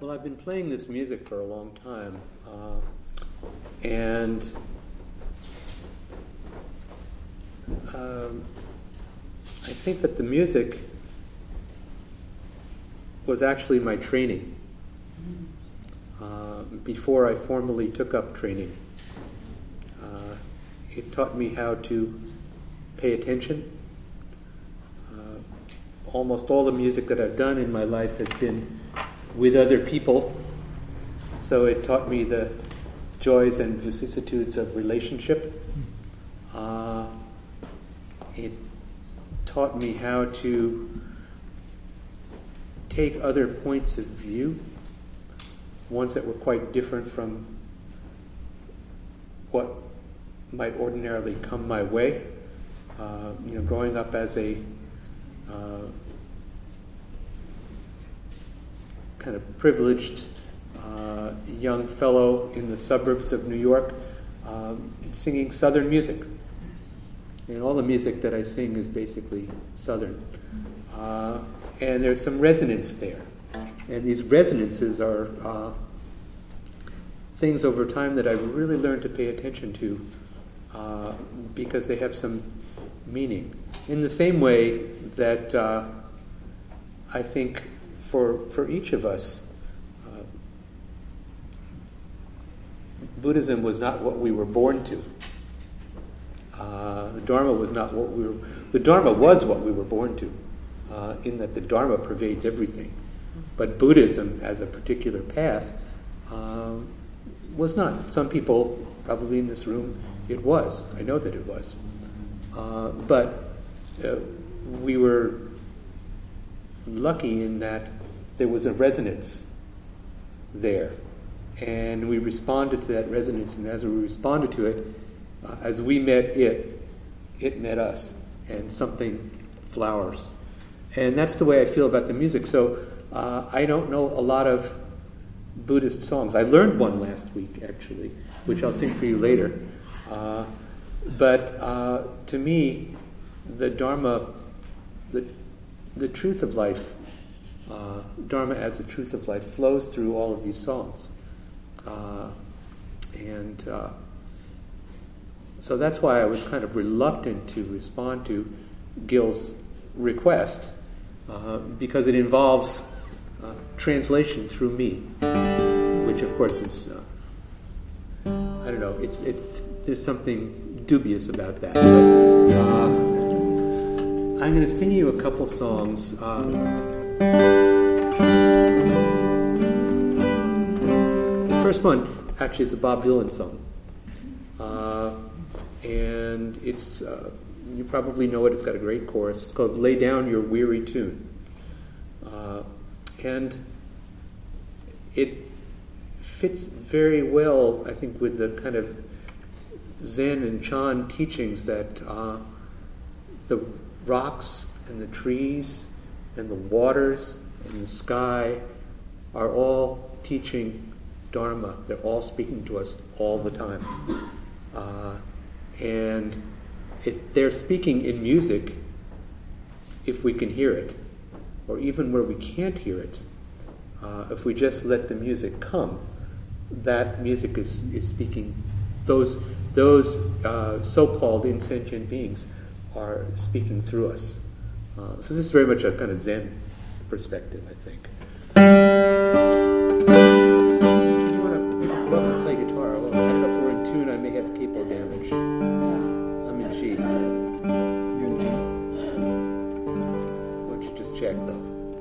Well, I've been playing this music for a long time, and I think that the music was actually my training before I formally took up training. It taught me how to pay attention. Almost all the music that I've done in my life has been with other people, so it taught me the joys and vicissitudes of relationship. It taught me how to take other points of view, ones that were quite different from what might ordinarily come my way. Growing up as a kind of privileged young fellow in the suburbs of New York, singing Southern music. And all the music that I sing is basically Southern. And there's some resonance there. And these resonances are things over time that I've really learned to pay attention to because they have some meaning. In the same way that I think for each of us, Buddhism was not what we were born to. The Dharma was not what we were. The Dharma was what we were born to, in that the Dharma pervades everything. But Buddhism, as a particular path, was not. Some people, probably in this room, it was. I know that it was. But we were lucky in that there was a resonance there. And we responded to that resonance, and as we responded to it, as we met it, it met us, and something flowers. And that's the way I feel about the music. So I don't know a lot of Buddhist songs. I learned one last week, actually, which I'll sing for you later. But to me, the Dharma, the truth of life, Dharma as the truth of life, flows through all of these songs. So that's why I was kind of reluctant to respond to Gil's request, because it involves translation through me, which of course is, I don't know, there's something dubious about that. But, I'm going to sing you a couple songs. The first one actually is a Bob Dylan song. And it's, you probably know it, it's got a great chorus. It's called Lay Down Your Weary Tune. And it fits very well, I think, with the kind of Zen and Chan teachings that the rocks and the trees and the waters and the sky are all teaching Dharma. They're all speaking to us all the time. And they're speaking in music if we can hear it, or even where we can't hear it. If we just let the music come, that music is speaking. Those so-called insentient beings are speaking through us. So this is very much a kind of Zen perspective, I think. Do you want to play guitar? Well, I don't know if we're in tune. I may have capo damage. I'm in G. You're in G. Why don't you just check, though?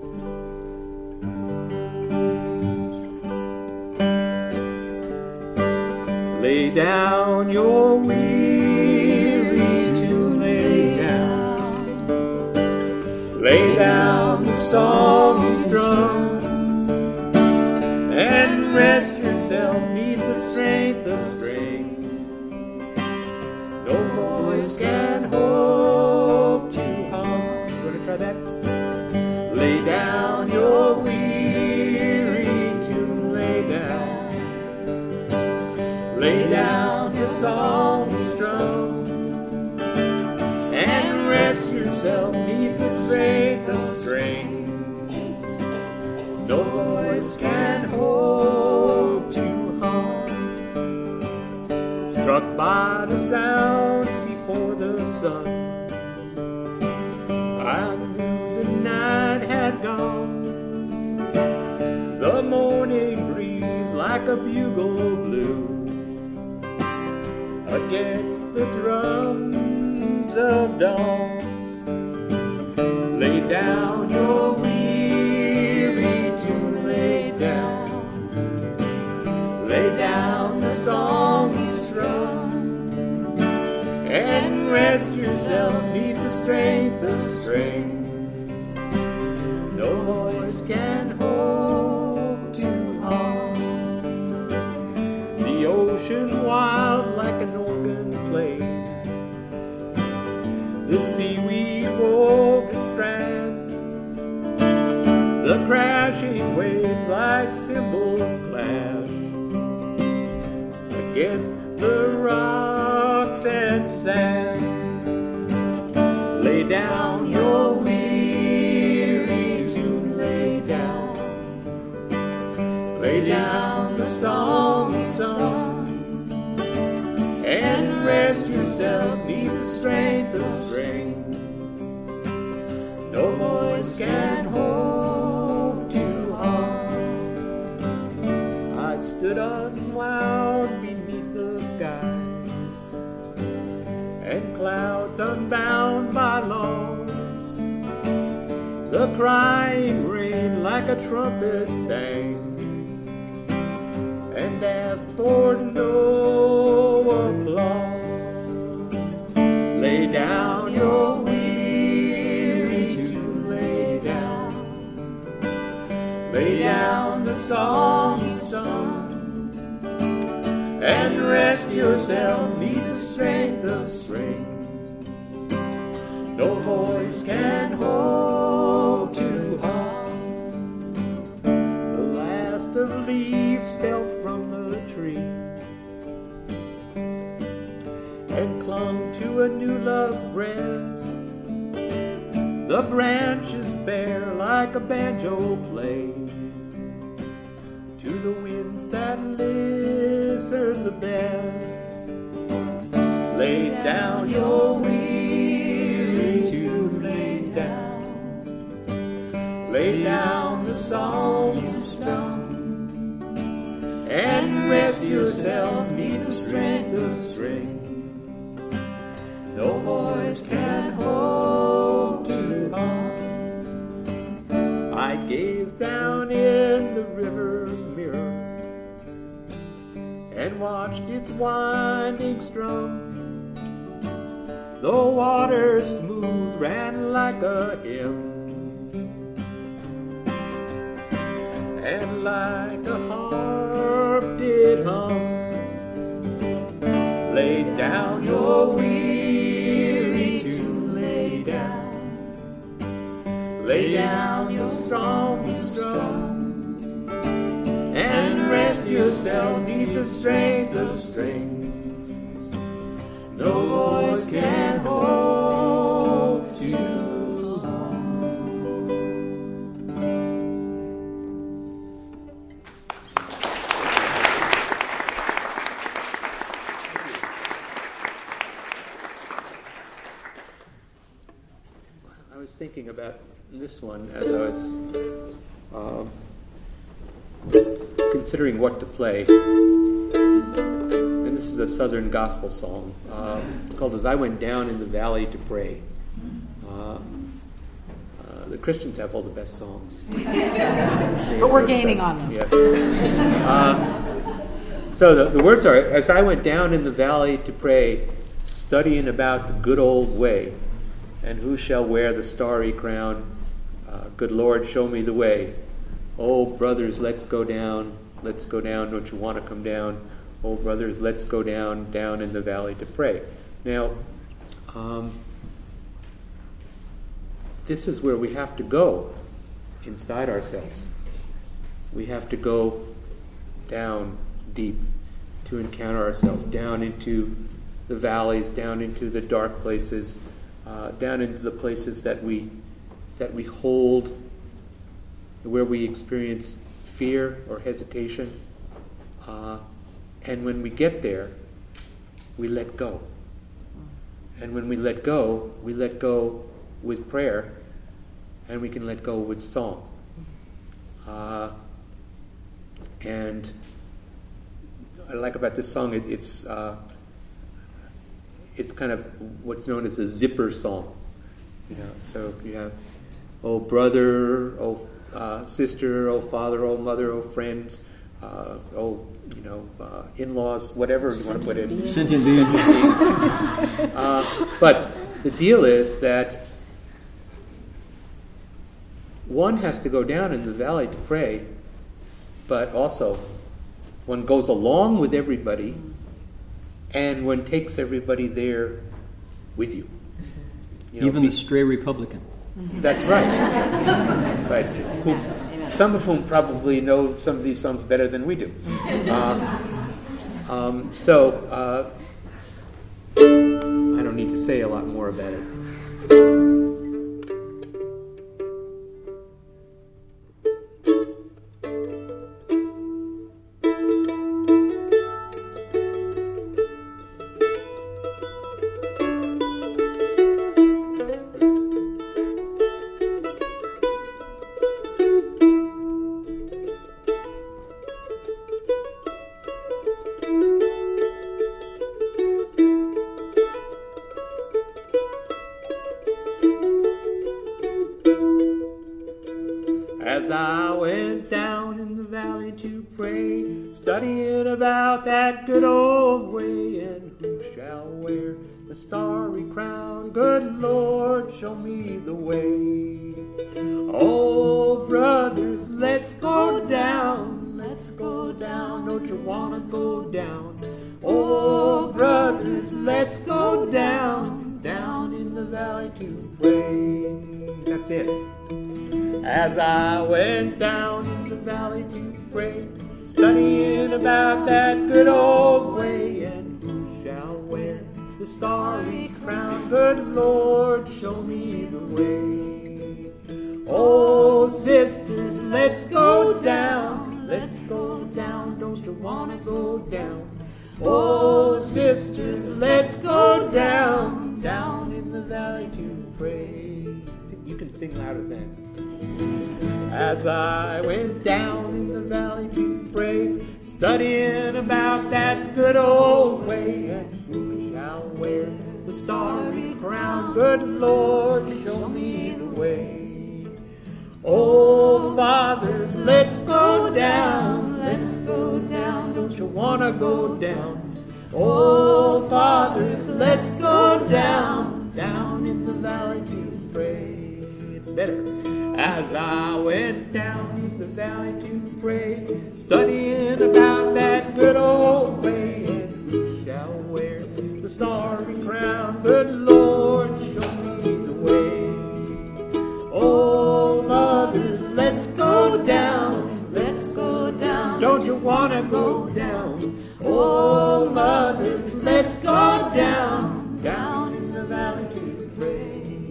Lay down your weary to lay down. Lay down the song you strum, and rest yourself neath the strength of strings. No voice can hope to hum. You want to try that? Lay down your weary to lay down. Lay down your song you strum, and rest yourself neath the strength of strings. No voice can hold sounds before the sun. I knew the night had gone. The morning breeze like a bugle blew against the drums of dawn. Lay down your weary tune, lay down. Lay down the song you strum, and rest yourself neath the strength of strings. No voice can hope to harm. The ocean wild like an organ played, the seaweed wove its strand, the crashing waves like cymbals clash against the rocks and sand. Lay down your weary tune, lay down. Lay down the song you sung, and rest yourself neath the strength of strings. No voice can hope to harm. I stood unwound beneath the skies, and clouds unbound by laws. The crying rain like a trumpet sang, and asked for no applause. Lay down your weary tune, lay down. Lay down the song you sung, and rest yourself neath the strength of strings. No voice can hope to harm. The last of leaves fell from the trees and clung to a new love's breast. The branches bare like a banjo played to the winds that listen the best. Lay down your weary tune, lay down. Lay down the song you sung, and rest yourself neath the strength of strings. No voice can hope to harm. I gazed down in the river's mirror and watched its winding strum. The water smooth ran like a hymn, and like a harp did hum. Lay down your weary tune, lay down. Lay down your song you strum, and rest yourself neath the strength of strings. No voice can hope to harm. I was thinking about this one as I was considering what to play. And this is a Southern gospel song. It's called As I Went Down in the Valley to Pray. The Christians have all the best songs. But we're gaining on them. Yeah. So the words are, as I went down in the valley to pray, studying about the good old way, and who shall wear the starry crown? Good Lord, show me the way. Oh, brothers, let's go down. Let's go down. Don't you want to come down? Oh, brothers, let's go down in the valley to pray. Now, this is where we have to go inside ourselves. We have to go down deep to encounter ourselves, down into the valleys, down into the dark places, down into the places that we hold, where we experience fear or hesitation. And when we get there, we let go. And when we let go with prayer, and we can let go with song. And what I like about this song, it's kind of what's known as a zipper song. So you have, oh brother, oh sister, oh father, oh mother, oh friends, in-laws, whatever you want to put in. Sentient beings. But the deal is that one has to go down in the valley to pray, but also one goes along with everybody, and one takes everybody there with you. Even the stray Republican. That's right. Right. Some of whom probably know some of these songs better than we do. So I don't need to say a lot more about it. As I went down in the valley to pray, studying about that good old way, and who shall wear the starry crown? Good Lord, show me the way. Oh, brothers, let's go down, don't you wanna go down? Oh, brothers, let's go down in the valley to pray. That's it. As I went down in the valley to pray, studying about that good old way, and who shall wear the starry crown? Good Lord, show me the way. Oh, sisters, let's go down, don't you wanna go down? Oh, sisters, let's go down in the valley to pray. You can sing louder then. As I went down in the valley to pray, studying about that good old way, and who shall wear the starry crown? Good Lord, show me the way. Oh, fathers, let's go down, don't you wanna go down? Oh, fathers, let's go down in the valley to pray. It's better. As I went down in the valley to pray, studying about that good old way, and who shall wear the starry crown? Good Lord, show me the way. Oh, mothers, let's go down, don't you wanna go down? Oh, mothers, let's go down in the valley to pray.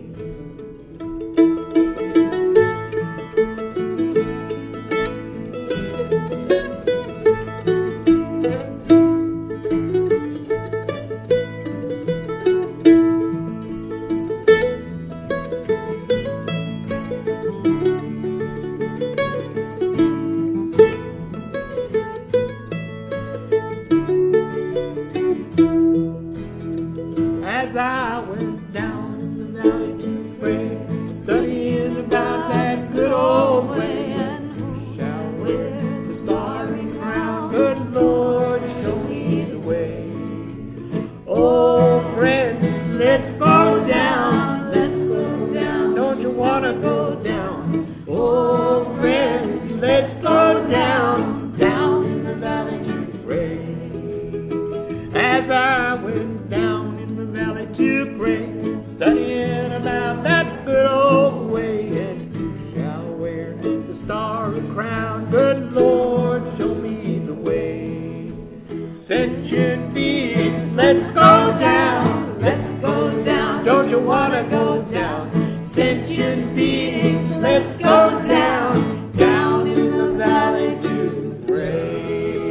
As I went down in the valley to pray, studying about that good old way, and who shall wear the starry crown? Good Lord, show me the way. Oh, friends, let's go down, don't you wanna go down? Oh, friends, let's go down in the valley to pray. As I went down to pray, studying about that good old way, and who shall wear the starry crown? Good Lord, show me the way. Sentient beings, let's go down, don't you wanna go down? Sentient beings, let's go down in the valley to pray.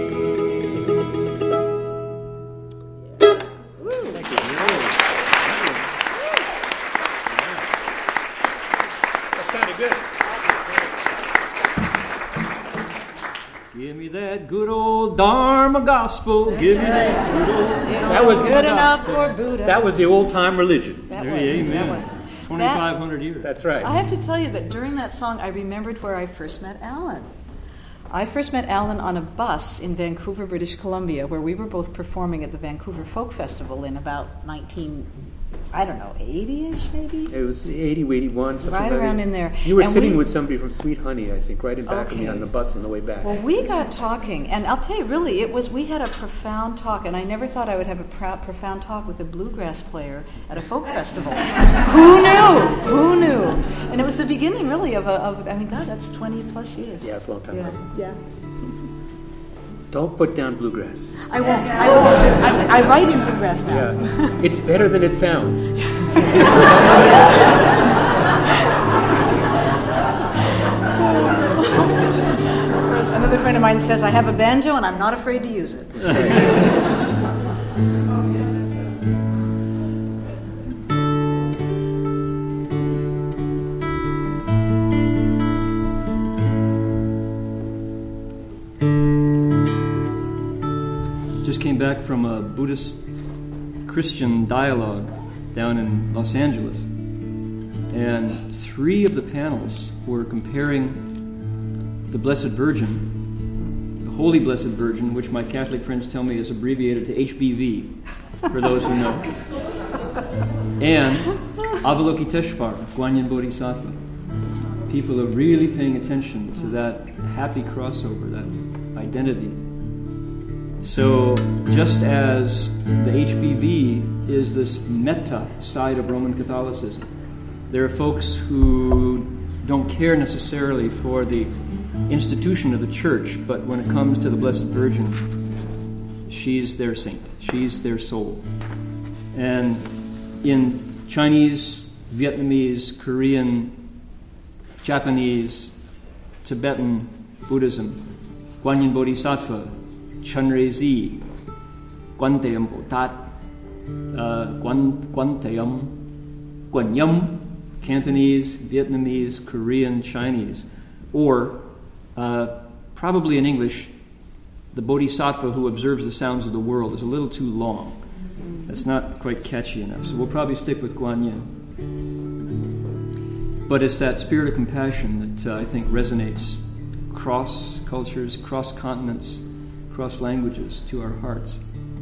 Thank you. Give me that good old Dharma gospel. That's Give me right. that good old That was good enough for Buddha. That was the old-time religion. That There, was. amen. That was. 2,500 years. That's right. I have to tell you that during that song, I remembered where I first met Alan. I first met Alan on a bus in Vancouver, British Columbia, where we were both performing at the Vancouver Folk Festival in about 80-ish maybe? It was 80, 81, something Right like around that. in there. You were And sitting we- with somebody from Sweet Honey, I think, right in back of me Okay. on the bus on the way back. Well, we got talking, and I'll tell you, really, we had a profound talk, and I never thought I would have a profound talk with a bluegrass player at a folk festival. Who knew? Who knew? And it was the beginning, really, God, that's 20 plus years. Yeah, it's a long time Yeah, ago. yeah. Don't put down bluegrass. I won't. I write in bluegrass now. Yeah. It's better than it sounds. Whereas another friend of mine says, I have a banjo and I'm not afraid to use it. Just came back from a Buddhist Christian dialogue down in Los Angeles. And 3 of the panels were comparing the Blessed Virgin, the Holy Blessed Virgin, which my Catholic friends tell me is abbreviated to HBV, for those who know, and Avalokiteshvara, Guanyin Bodhisattva. People are really paying attention to that happy crossover, that identity. So just as the HBV is this metta side of Roman Catholicism, there are folks who don't care necessarily for the institution of the church, but when it comes to the Blessed Virgin, she's their saint, she's their soul. And in Chinese, Vietnamese, Korean, Japanese, Tibetan Buddhism, Guanyin Bodhisattva, Chunrezi, Guantayam Botat, Guanyam, Cantonese, Vietnamese, Korean, Chinese, or probably in English, the Bodhisattva who observes the sounds of the world is a little too long. That's not quite catchy enough, so we'll probably stick with Guanyin. But it's that spirit of compassion that I think resonates cross cultures, cross continents, cross languages to our hearts.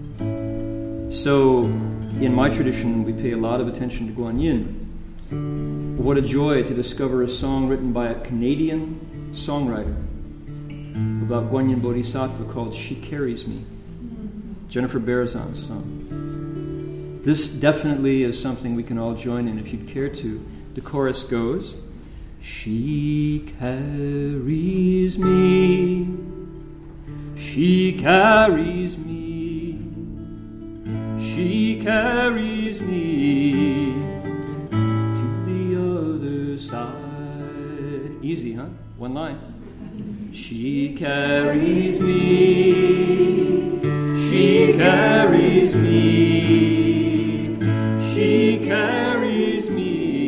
So, in my tradition, we pay a lot of attention to Guanyin. What a joy to discover a song written by a Canadian songwriter about Guanyin Bodhisattva called She Carries Me, Jennifer Barazan's song. This definitely is something we can all join in if you'd care to. The chorus goes, she carries me, she carries me, she carries me to the other side. Easy, huh? One line. She carries me, she carries me, she carries me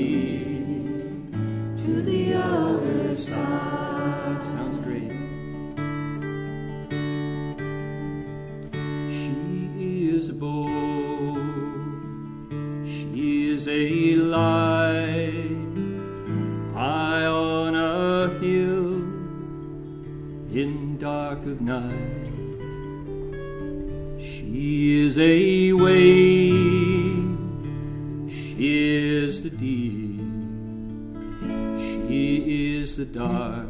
to the other side. Sounds great. She is a bow, she is a light, high on a hill in dark of night. She is a wave, she is the deep, she is the dark,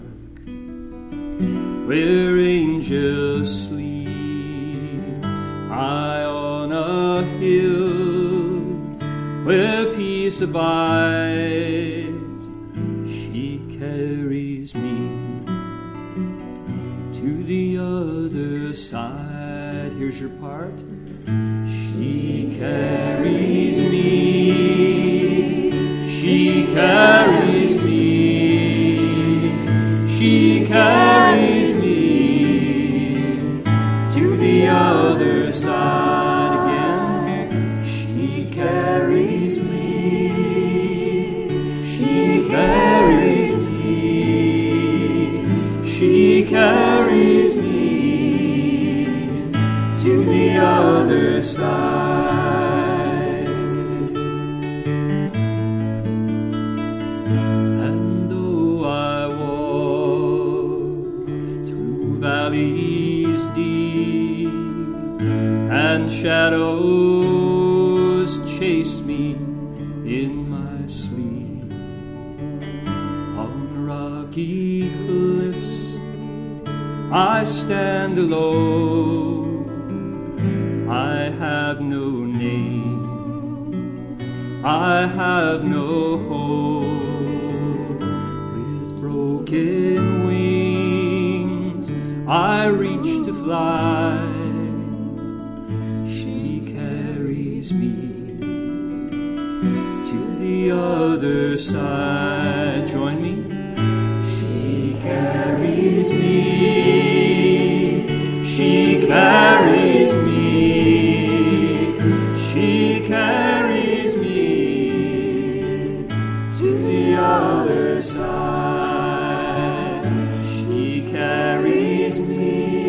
where angels sleep, high on a hill, where peace abides. She carries me to the other side. Here's your part. She carries me, she carries me, she carries me to the other side again. She carries me, she carries me, she carries me side. And though I walk through valleys deep and shadows chase me in my sleep, on rocky cliffs I stand alone. I have no name, I have no hope. With broken wings I reach to fly. She carries me to the other side. Join me. She carries me. She carries me. She carries me to the other side. She carries me.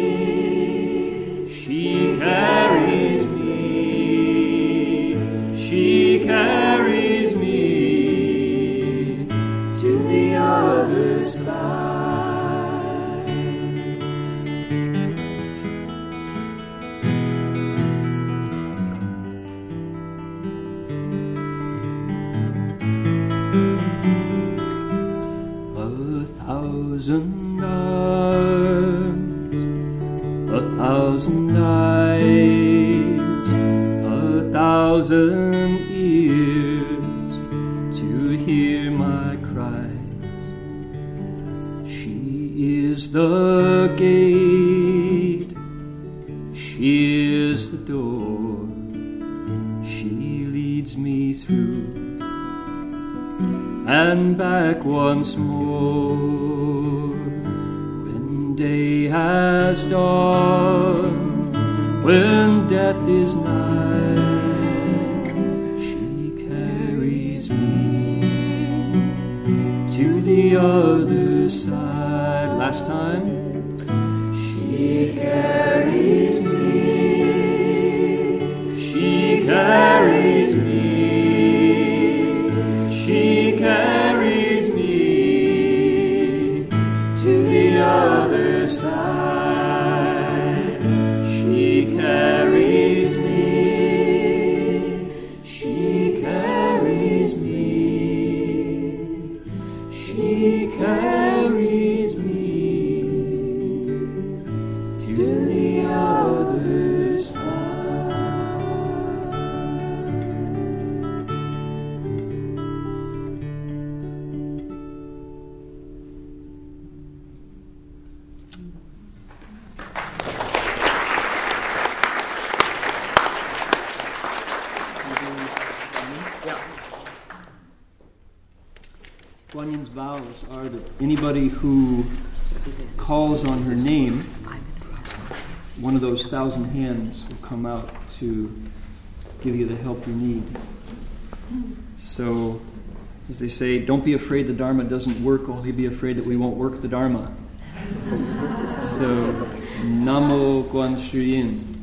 She carries me. She carries me to the other side. Thousand arms, 1,000 eyes, 1,000 ears to hear my cries. She is the gate, she is the door, she leads me through and back once more. When day has dawned, when death is nigh, she carries me to the other side. Last time. She carries me. She carries me. She carries me to the other side. She carries me. She carries me. She carries me to the other side. Guanyin's vows are that anybody who calls on her name, one of those 1,000 hands will come out to give you the help you need. So, as they say, don't be afraid the Dharma doesn't work, only be afraid that we won't work the Dharma. So, Namo Guan Shu Yin.